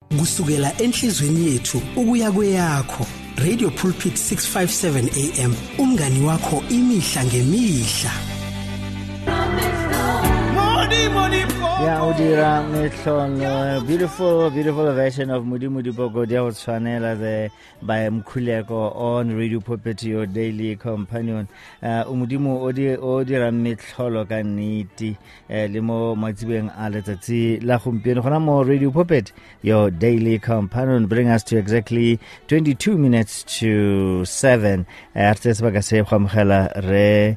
kusukela enhlizweni yethu ukuya kweyakho. Radio Pulpit 657 AM, umngani wakho imihla ngemihla. Yeah, udira mehlolo, beautiful version of Mudi Mudi Bogodia was Chanela there by Mkuleko on Radio Pulpit, your daily companion. Umudimu odira mehlolo kaniti limo matsibeng aletati la khumpieno khona mo Radio Pulpit, your daily companion. Bring us to exactly 22 minutes to 7. Artes bagase khomkhela re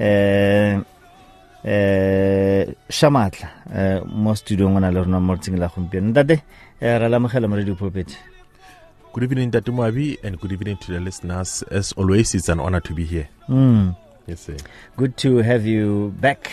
Shamatla mo studio ngwana le rona mortsing la gompieno ntate ra la mogela mo Radio Pulpit. Good evening, Dr. Moabi, and good evening to the listeners. As always, it's an honor to be here. Yes, sir. Good to have you back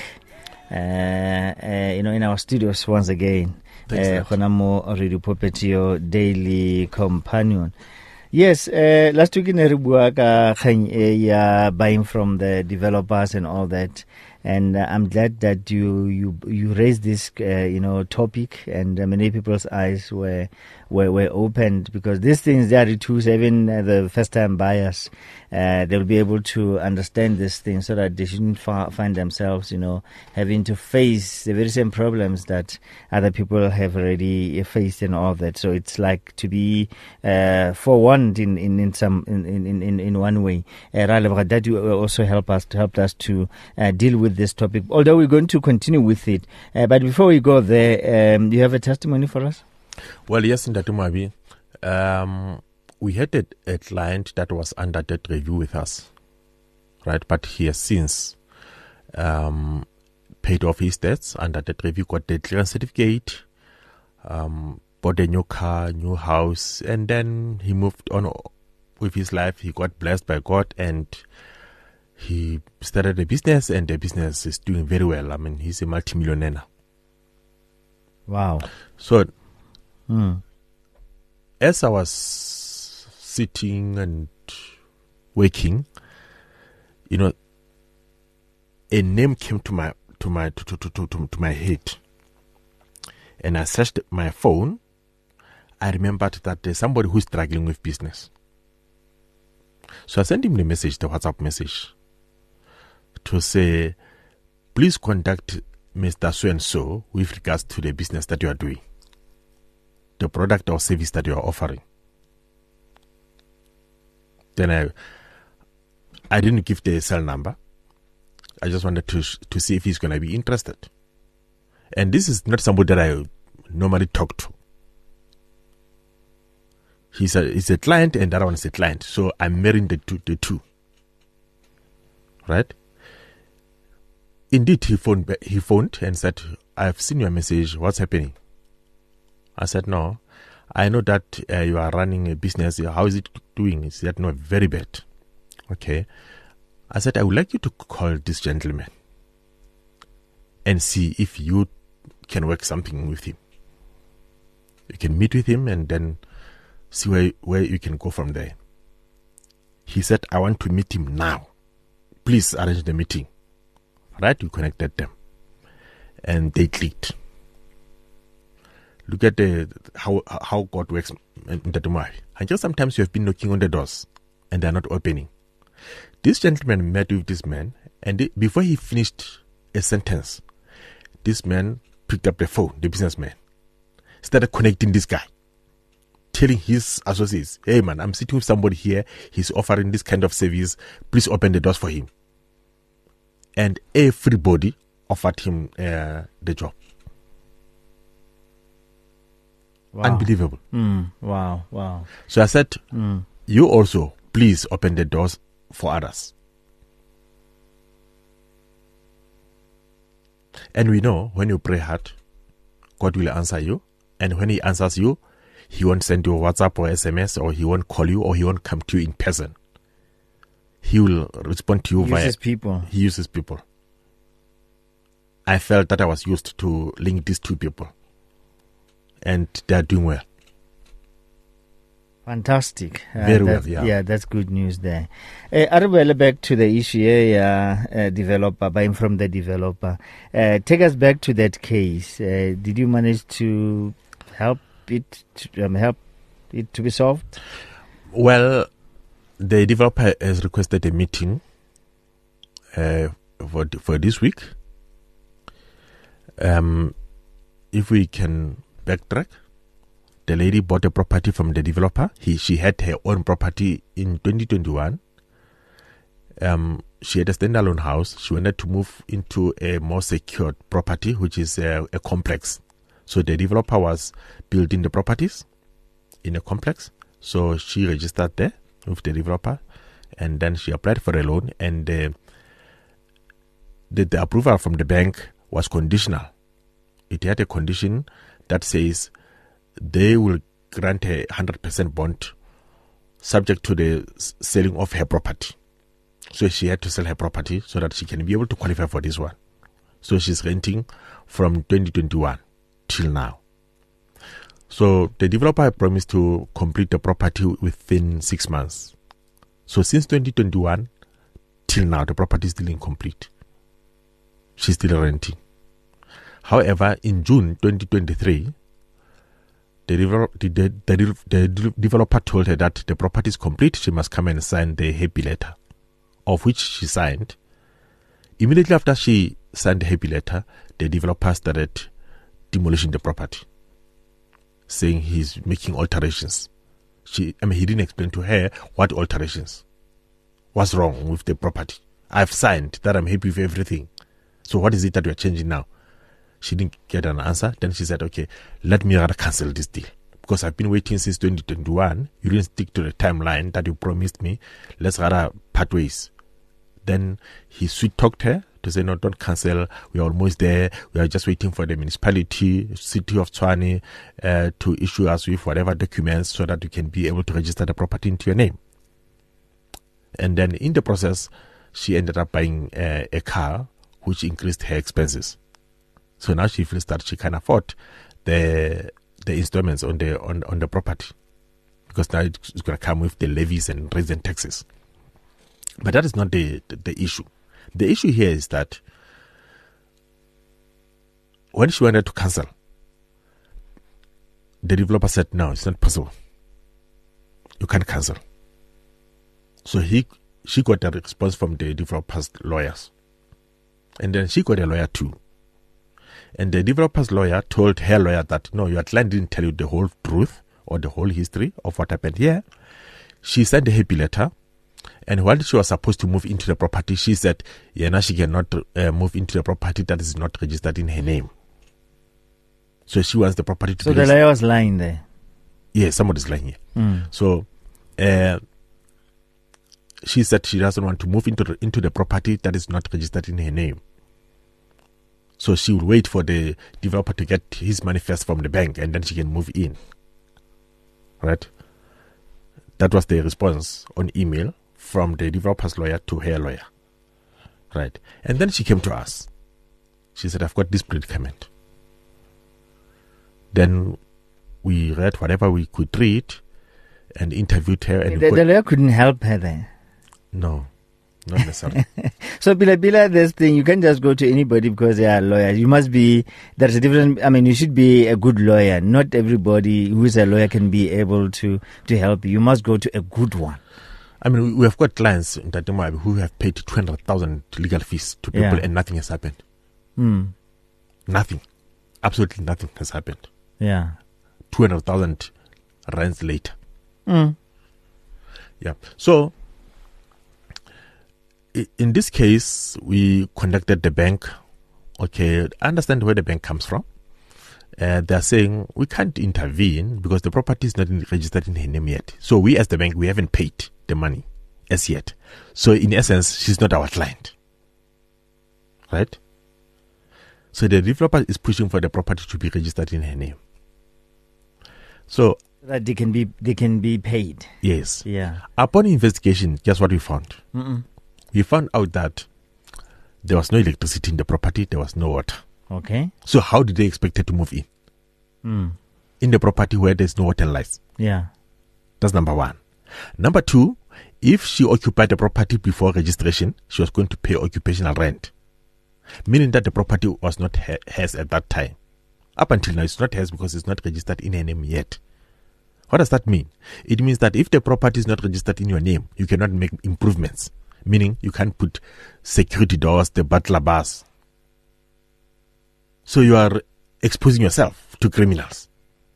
in our studios once again. Thanks, mo Radio Pulpit, your daily companion. Yes, last week in Eribua ya buying from the developers and all that, and I'm glad that you raised this topic, and many people's eyes were opened, because these things, they are too, even the first time buyers, they'll be able to understand this thing so that they shouldn't find themselves having to face the very same problems that other people have already faced and all that. So it's like to be forewarned in one way. That you also helped us to deal with this topic, although we're going to continue with it. But before we go there, you have a testimony for us? Well, yes, Dr. Moabi. We had a client that was under debt review with us, right? But he has since paid off his debts under debt review, got the clearance certificate, bought a new car, new house, and then he moved on with his life. He got blessed by God, and he started a business, and the business is doing very well. I mean, he's a multimillionaire now. Wow. So, as I was sitting and waking, a name came to my head, and I searched my phone. I remembered that there's somebody who's struggling with business. So I sent him the WhatsApp message, to say, please contact Mr. So-and-so with regards to the business that you are doing, the product or service that you are offering. Then I didn't give the cell number. I just wanted to see if he's going to be interested. And this is not somebody that I normally talk to. He's a client, and that one is a client. So I'm marrying the two. Right? Indeed, he phoned and said, I've seen your message. What's happening? I said, no, I know that you are running a business. How is it doing? He said, no, very bad. Okay. I said, I would like you to call this gentleman and see if you can work something with him. You can meet with him and then see where you can go from there. He said, I want to meet him now. Please arrange the meeting. Right? We connected them. And they clicked. Look at how God works in the Dumai. And just sometimes you have been knocking on the doors and they are not opening. This gentleman met with this man, and before he finished a sentence, this man picked up the phone, the businessman, started connecting this guy, telling his associates, hey man, I'm sitting with somebody here, he's offering this kind of service, please open the doors for him. And everybody offered him the job. Wow. Unbelievable. Wow. So I said, you also, please open the doors for others. And we know when you pray hard, God will answer you. And when He answers you, He won't send you a WhatsApp or SMS, or He won't call you, or He won't come to you in person. He will respond to you via people. He uses people. I felt that I was used to link these two people, and they are doing well. Fantastic. Very well, yeah. Yeah, that's good news there. Arubele, back to the issue, developer, buying from the developer. Take us back to that case. Did you manage to help it to be solved? Well, the developer has requested a meeting for this week. If we can backtrack, the lady bought a property from the developer. She had her own property in 2021. She had a standalone house. She wanted to move into a more secured property, which is a complex. So the developer was building the properties in a complex. So she registered there with the developer, and then she applied for a loan, and the approval from the bank was conditional. It had a condition that says they will grant a 100% bond subject to the selling of her property. So she had to sell her property so that she can be able to qualify for this one. So she's renting from 2021 till now. So the developer promised to complete the property within 6 months. So since 2021 till now, the property is still incomplete. She's still renting. However, in June 2023, the developer told her that the property is complete. She must come and sign the happy letter, of which she signed. Immediately after she signed the happy letter, the developer started demolishing the property, saying he's making alterations. He didn't explain to her what alterations. What's wrong with the property? I've signed that I'm happy with everything. So what is it that you're changing now? She didn't get an answer. Then she said, okay, let me rather cancel this deal, because I've been waiting since 2021. You didn't stick to the timeline that you promised me. Let's rather part ways. Then he sweet-talked her to say, no, don't cancel. We are almost there. We are just waiting for the municipality, city of Tshwane, to issue us with whatever documents so that you can be able to register the property into your name. And then in the process, she ended up buying a car, which increased her expenses. So now she feels that she can afford the installments on the property, because now it's going to come with the levies and resident taxes. But that is not the issue. The issue here is that when she wanted to cancel, the developer said, no, it's not possible. You can't cancel. So she got a response from the developer's lawyers. And then she got a lawyer too. And the developer's lawyer told her lawyer that, no, your client didn't tell you the whole truth or the whole history of what happened here. She sent a happy letter. And while she was supposed to move into the property, she said, yeah, now she cannot move into the property that is not registered in her name. So she wants the property to be... So the lawyer was lying there? Yeah, somebody's lying here. So she said she doesn't want to move into the property that is not registered in her name. So she will wait for the developer to get his money first from the bank, and then she can move in. Right? That was the response on email from the developer's lawyer to her lawyer. Right? And then she came to us. She said, I've got this predicament. Then we read whatever we could read and interviewed her. And the lawyer couldn't help her then? No. Not necessarily. So, Bila, this thing, you can't just go to anybody because they are lawyers. You must be, there's a different, you should be a good lawyer. Not everybody who is a lawyer can be able to help you. You must go to a good one. We have got clients in Tatemwa who have paid 200,000 legal fees to people and nothing has happened. Nothing. Absolutely nothing has happened. Yeah. 200,000 rands later. Yeah. So, in this case, we contacted the bank. Okay, I understand where the bank comes from. They're saying we can't intervene because the property is not registered in her name yet. So we as the bank, we haven't paid the money as yet. So in essence, she's not our client. Right? So the developer is pushing for the property to be registered in her name. So that they can be paid. Yes. Yeah. Upon investigation, guess what we found? We found out that there was no electricity in the property, there was no water. Okay. So how did they expect her to move in? In the property where there's no water and lights. Yeah. That's number one. Number two, if she occupied the property before registration, she was going to pay occupational rent. Meaning that the property was not hers at that time. Up until now, it's not hers because it's not registered in her name yet. What does that mean? It means that if the property is not registered in your name, you cannot make improvements. Meaning, you can't put security doors, the butler bars. So you are exposing yourself to criminals.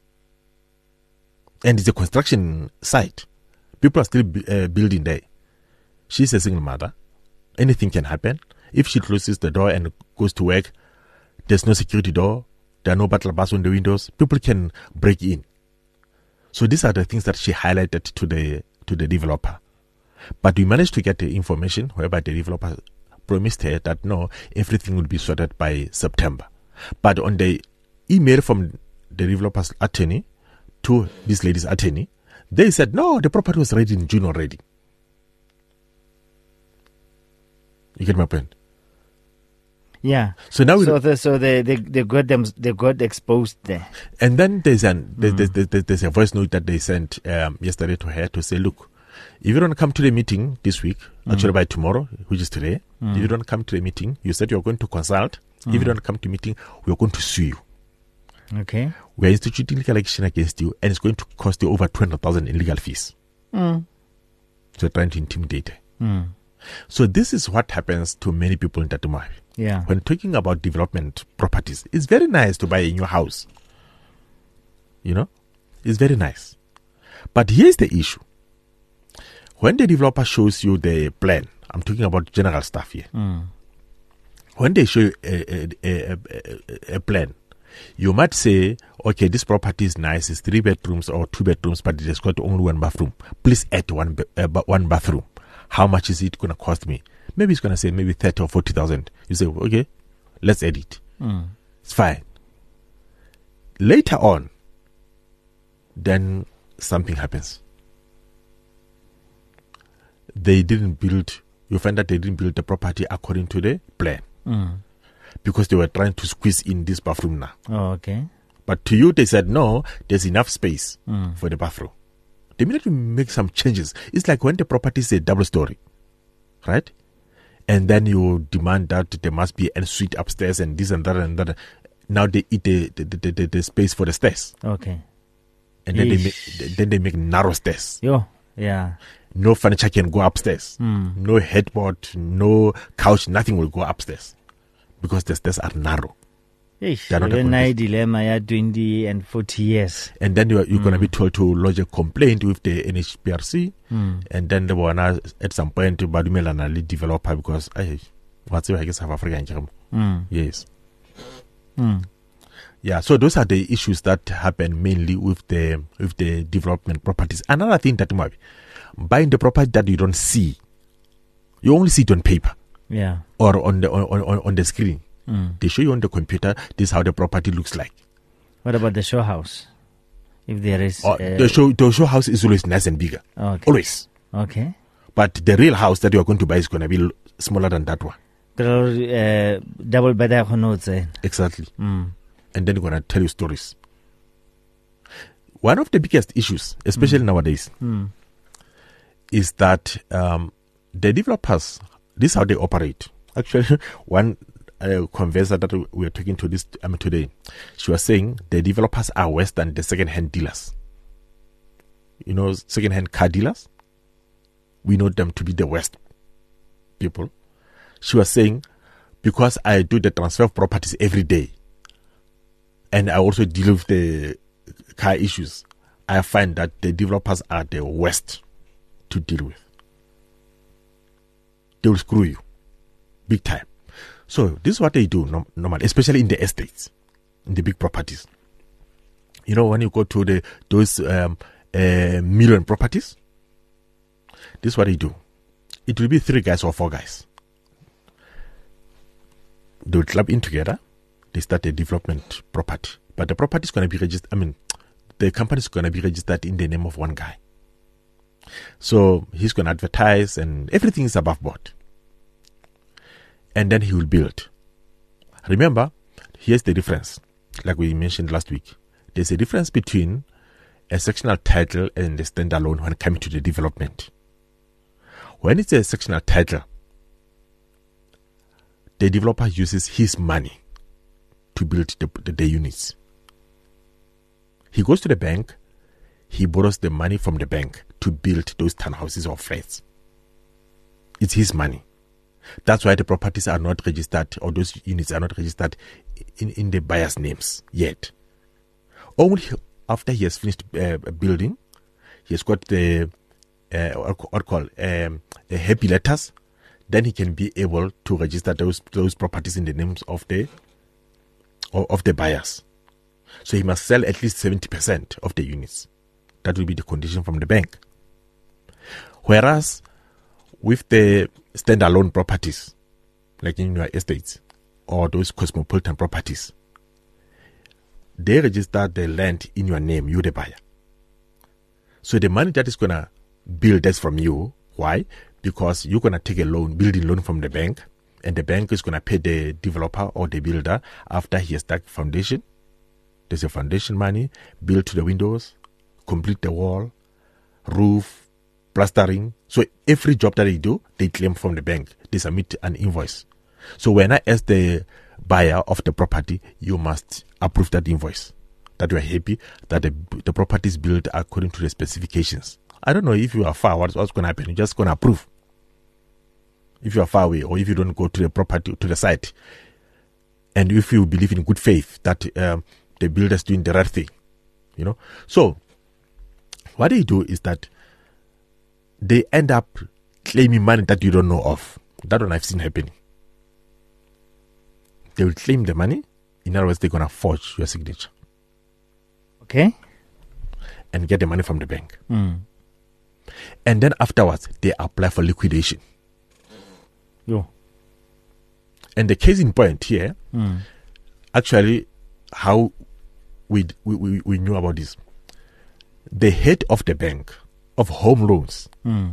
And it's a construction site. People are still building there. She's a single mother. Anything can happen. If she closes the door and goes to work, there's no security door. There are no butler bars on the windows. People can break in. So these are the things that she highlighted to the developer. But we managed to get the information whereby the developer promised her that no, everything will be sorted by September. But on the email from the developer's attorney to this lady's attorney, they said no, the property was ready in June already. You get my point? Yeah. So now they got exposed there. And then there's a voice note that they sent yesterday to her to say, look, if you don't come to the meeting this week, actually by tomorrow, which is today, if you don't come to the meeting, you said you're going to consult. If you don't come to meeting, we're going to sue you. Okay. We're instituting legal action against you, and it's going to cost you over 200,000 in legal fees. So you're trying to intimidate her. So this is what happens to many people in Tatumai. Yeah. When talking about development properties, it's very nice to buy a new house. You know, it's very nice. But here's the issue. When the developer shows you the plan, I'm talking about general stuff here. When they show you a plan, you might say, okay, this property is nice, it's 3 bedrooms or 2 bedrooms, but it has got only 1 bathroom. Please add one bathroom. How much is it going to cost me? Maybe it's going to say maybe 30 or 40,000. You say, okay, let's add it. It's fine. Later on, then something happens. They didn't build, you find that they didn't build the property according to the plan. Because they were trying to squeeze in this bathroom now. Oh, okay. But to you, they said, no, there's enough space for the bathroom. They need to make some changes. It's like when the property is a double story, right? And then you demand that there must be a suite upstairs and this and that and that. Now they eat the space for the stairs. Okay. And then they make narrow stairs. Yeah. No furniture can go upstairs. No headboard, no couch, nothing will go upstairs. Because the stairs are narrow. Even dilemma 20 and 40 years. And then you're going to be told to lodge a complaint with the NHPRC. And then they will at some point to badumela na lead developer because what's I guess South Africa. Yes. Yeah, so those are the issues that happen mainly with the development properties. Another thing that might be buying the property that you don't see. You only see it on paper. Yeah. Or on the screen. They show you on the computer, this is how the property looks like. What about the show house? If there is... the show house is always nice and bigger. Okay. Always. Okay. But the real house that you are going to buy is going to be smaller than that one. Double better. Exactly. And then they're going to tell you stories. One of the biggest issues, especially nowadays, is that the developers, this is how they operate. Actually, one converser that we were talking to this today, she was saying the developers are worse than the second-hand dealers. You know, second-hand car dealers? We know them to be the worst people. She was saying, because I do the transfer of properties every day, and I also deal with the car issues, I find that the developers are the worst to deal with. They will screw you big time. So this is what they do normally, especially in the estates, in the big properties. You know, when you go to those million properties, this is what they do. It will be 3 guys or 4 guys. They will club in together. They start a development property. But the property is going to be registered, the company is going to be registered in the name of one guy. So he's going to advertise and everything is above board. And then he will build. Remember, here's the difference. Like we mentioned last week, there's a difference between a sectional title and a standalone when coming to the development. When it's a sectional title, the developer uses his money to build the units. He goes to the bank, he borrows the money from the bank to build those townhouses or flats. It's his money. That's why the properties are not registered, or those units are not registered in the buyer's names yet. Only after he has finished building, he has got the happy letters, then he can be able to register those properties in the names of the buyers. So he must sell at least 70% of the units. That will be the condition from the bank. Whereas with the standalone properties, like in your estates or those cosmopolitan properties, they register the land in your name, you the buyer. So the money that is going to build is from you. Why? Because you're going to take a loan, building loan from the bank, and the bank is going to pay the developer or the builder after he has dug foundation. There's a foundation money, build to the windows, complete the wall, roof, plastering. So every job that they do, they claim from the bank. They submit an invoice. So when I ask the buyer of the property, you must approve that invoice, that you are happy that the property is built according to the specifications. I don't know if you are far, what's going to happen. You're just going to approve. If you are far away, or if you don't go to the property, to the site, and if you believe in good faith that the builder is doing the right thing, So what they do is that they end up claiming money that you don't know of. That one I've seen happening. They will claim the money. In other words, they're going to forge your signature. Okay. And get the money from the bank. Mm. And then afterwards, they apply for liquidation. Yo. And the case in point here, actually, how we knew about this. The head of the bank of home loans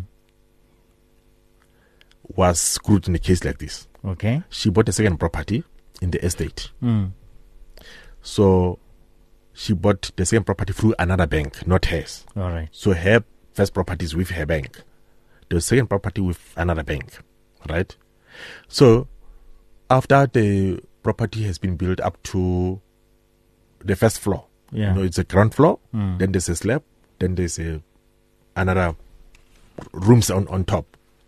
was screwed in a case like this. Okay. She bought a second property in the estate. So she bought the second property through another bank, not hers. All right. So her first property is with her bank. The second property with another bank, right? So after the property has been built up to the first floor, it's a ground floor, then there's a slab, then there's another rooms on top.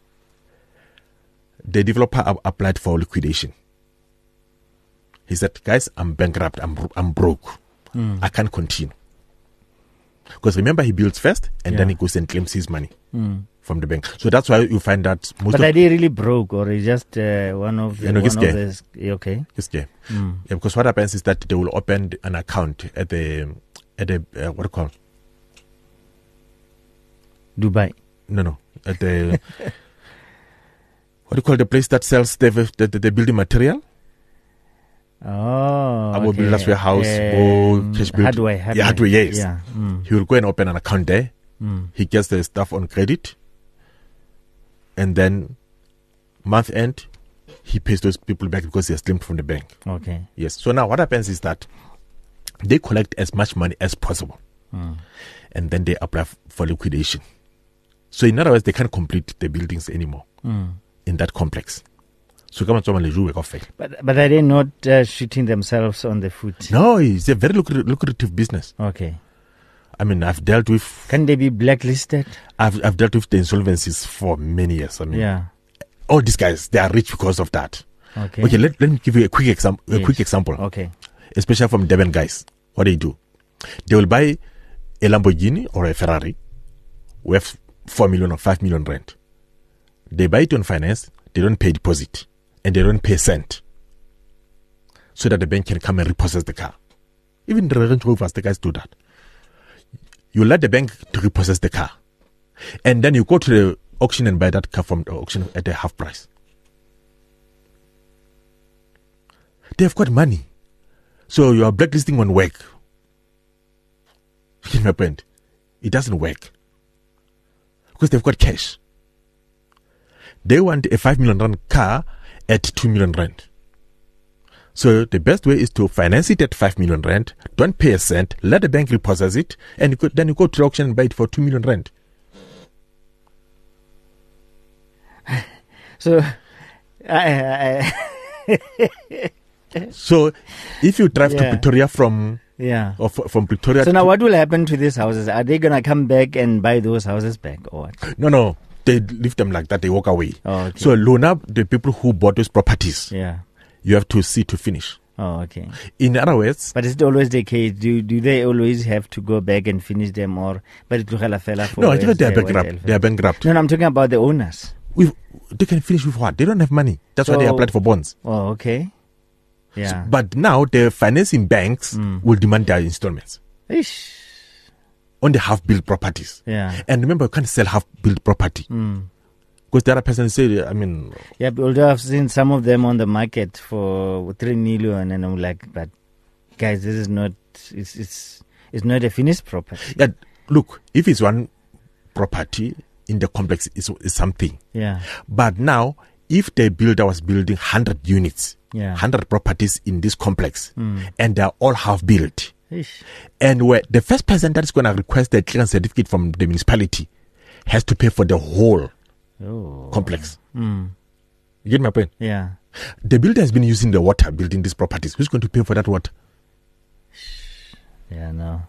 The developer applied for liquidation. He said, guys, I'm bankrupt, I'm broke. I can't continue. Because remember, he builds first and then he goes and claims his money from the bank. So that's why you find that most But are they really broke, or is just one of the... Okay. Yeah, because what happens is that they will open an account at the what do you call? Dubai. No. At the what do you call the place that sells the building material? Oh, Our builders warehouse or cash build. Hardware, yes. Yeah. He will go and open an account there. He gets the stuff on credit, and then month end, he pays those people back because he has claimed from the bank. Okay. Yes. So now what happens is that they collect as much money as possible, and then they apply for liquidation. So in other words, they can't complete the buildings anymore in that complex. So come on, but are they not shooting themselves on the foot? No, it's a very lucrative business. Okay. I mean, I've dealt with... Can they be blacklisted? I've dealt with the insolvencies for many years. I mean, all these guys, they are rich because of that. Okay. Okay, let me give you a quick example. Okay. Especially from Durban guys. What they do? They will buy a Lamborghini or a Ferrari worth 4 million or 5 million rent. They buy it on finance, they don't pay deposit, and they don't pay cent, so that the bank can come and repossess the car. Even the Range Rovers, the guys do that. You let the bank to repossess the car, and then you go to the auction and buy that car from the auction at a half price. They've got money. So your blacklisting won't work. You know my point? It doesn't work. Because they've got cash. They want a 5 million rand car at 2 million rand. So the best way is to finance it at 5 million rand, don't pay a cent, let the bank repossess it, and then you go to the auction and buy it for 2 million rand. So, so if you drive to Pretoria from Yeah. Or from Pretoria. So now what will happen to these houses? Are they going to come back and buy those houses back or what? No. They leave them like that. They walk away. Oh, okay. So Luna, the people who bought those properties, Yeah. you have to see to finish. Oh, okay. In other words, But is it always the case? Do they always have to go back and finish them, or but it no, I think they are bankrupt. They are bankrupt. No, I'm talking about the owners. They can finish with what? They don't have money. That's why they So- applied for bonds. Oh, okay. Yeah. But now the financing banks will demand their installments Ish. on the half-built properties. Yeah. And remember, you can't sell half-built property. Because the other person say, Yeah, but although I've seen some of them on the market for 3 million, and I'm like, but guys, this is not. It's not a finished property. that, look, if it's one property in the complex, it's something. Yeah. But now, if the builder was building 100 units, Yeah. 100 properties in this complex, and they're all half-built, Ish. and where the first person that is going to request the clearance certificate from the municipality has to pay for the whole complex. You get my point? Yeah. The builder has been using the water building these properties. Who's going to pay for that water? Yeah. No.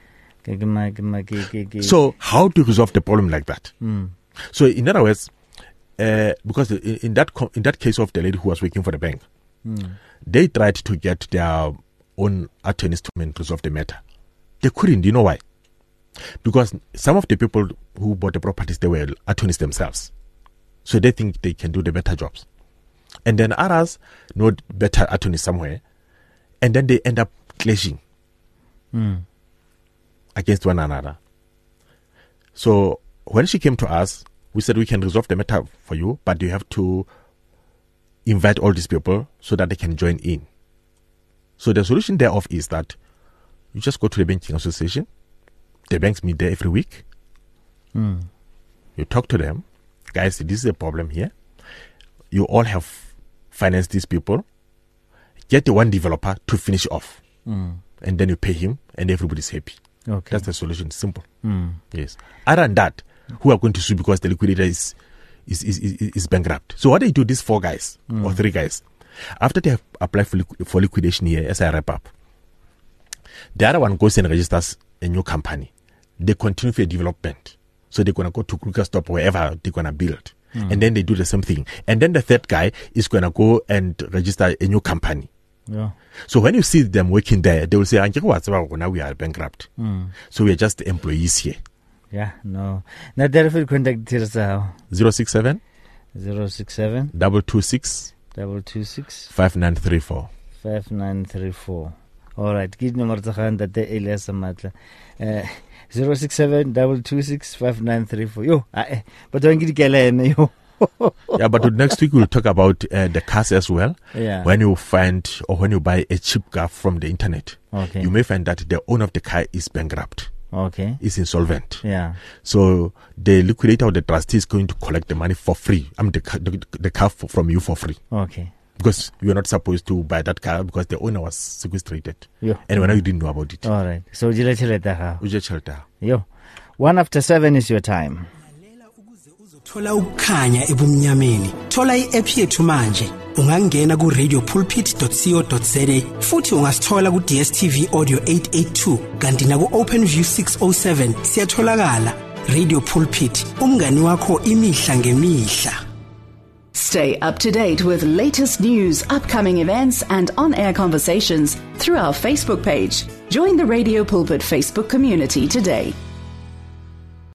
So how to resolve the problem like that? So in other words, because in that case of the lady who was working for the bank, they tried to get their own attorneys to resolve the matter. They couldn't. You know why? Because some of the people who bought the properties, they were attorneys themselves. So they think they can do the better jobs. And then others know better attorneys somewhere. And then they end up clashing against one another. So when she came to us, we said we can resolve the matter for you, but you have to invite all these people so that they can join in. So the solution thereof is that you just go to the banking association. The banks meet there every week. You talk to them. Guys, this is a problem here. You all have financed these people. Get the one developer to finish off. And then you pay him and everybody's happy. Okay. That's the solution. Simple. Yes. Other than that, who are going to sue because the liquidator is bankrupt? So what they do, these 4 guys or 3 guys, after they have applied for liquidation here, as I wrap up, the other one goes and registers a new company. They continue for development. So they're going to go to Krugerstop, wherever they're going to build. And then they do the same thing. And then the third guy is going to go and register a new company. Yeah. So when you see them working there, they will say, now we are bankrupt. So we are just employees here. Yeah, no. Now, therefore, contact us 067 067 226 226 5934. 5934. All right. Give number to hand that the Elias Matla. 067 226 5934. Yo, but don't get yo. Yeah, but next week we'll talk about the cars as well. Yeah. When you find or when you buy a cheap car from the internet, Okay. you may find that the owner of the car is bankrupt, Okay. is insolvent. Yeah. So the liquidator or the trustee is going to collect the money for free. I mean, the car from you for free. Okay. Because you are not supposed to buy that car because the owner was sequestrated. Yo. And when you didn't know about it. All right. So, Yo. 1:07 is your time. Thola ukukhanya ebumnyameni. Thola i-app yethu manje. Ungangena ku radiopulpit.co.za futhi ungasithola ku DStv Audio 882 kanti na ku OpenView 607 siyatholakala. Radio Pulpit, umngani wakho imihla ngemihla. Stay up to date with latest news, upcoming events and on-air conversations through our Facebook page. Join the Radio Pulpit Facebook community today.